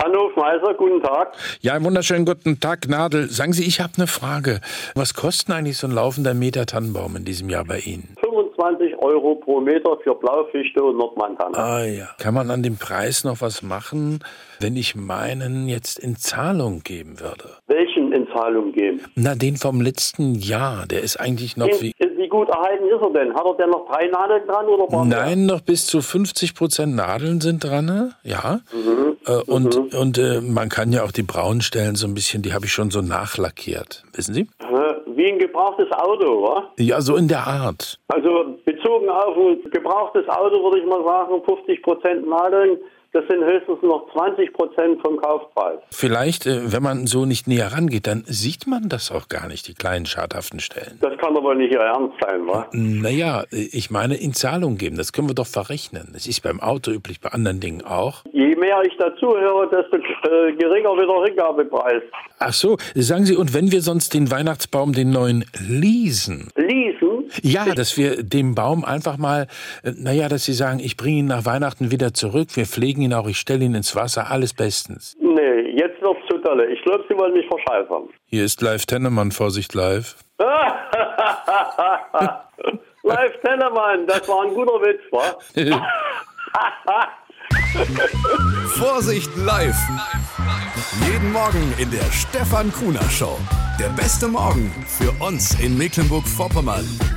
Jan Hofmeister, guten Tag. Ja, einen wunderschönen guten Tag, Nadel. Sagen Sie, ich habe eine Frage. Was kostet eigentlich so ein laufender Meter Tannenbaum in diesem Jahr bei Ihnen? 25 Euro pro Meter für Blaufichte und Nordmantanne. Ah ja. Kann man an dem Preis noch was machen, wenn ich meinen jetzt in Zahlung geben würde? Welchen in Zahlung geben? Na, den vom letzten Jahr. Der ist eigentlich noch wie... Wie gut erhalten ist er denn? Hat er denn noch 3 Nadeln dran oder war Nein, noch bis zu 50% Nadeln sind dran, ne? Ja. Und man kann ja auch die braunen Stellen so ein bisschen, die habe ich schon so nachlackiert. Wissen Sie? Wie ein gebrauchtes Auto, wa? Ja, so in der Art. Also bezogen auf ein gebrauchtes Auto würde ich mal sagen, 50% Nadeln. Das sind höchstens noch 20% vom Kaufpreis. Vielleicht, wenn man so nicht näher rangeht, dann sieht man das auch gar nicht, die kleinen schadhaften Stellen. Das kann aber nicht Ihr Ernst sein, wa? Naja, ich meine in Zahlung geben, das können wir doch verrechnen. Das ist beim Auto üblich, bei anderen Dingen auch. Je mehr ich dazuhöre, desto geringer wird der Rückgabepreis. Ach so, sagen Sie, und wenn wir sonst den Weihnachtsbaum, den neuen, leasen? Leasen? Ja, dass wir dem Baum einfach mal, dass Sie sagen, ich bringe ihn nach Weihnachten wieder zurück, wir pflegen ihn auch, ich stelle ihn ins Wasser, alles bestens. Nee, jetzt wird's zu dolle. Ich glaube, Sie wollen mich verscheißern. Hier ist Live Tennemann, Vorsicht live. Live Tennemann, das war ein guter Witz, wa? Vorsicht live. Jeden Morgen in der Stefan Kuhner Show. Der beste Morgen für uns in Mecklenburg-Vorpommern.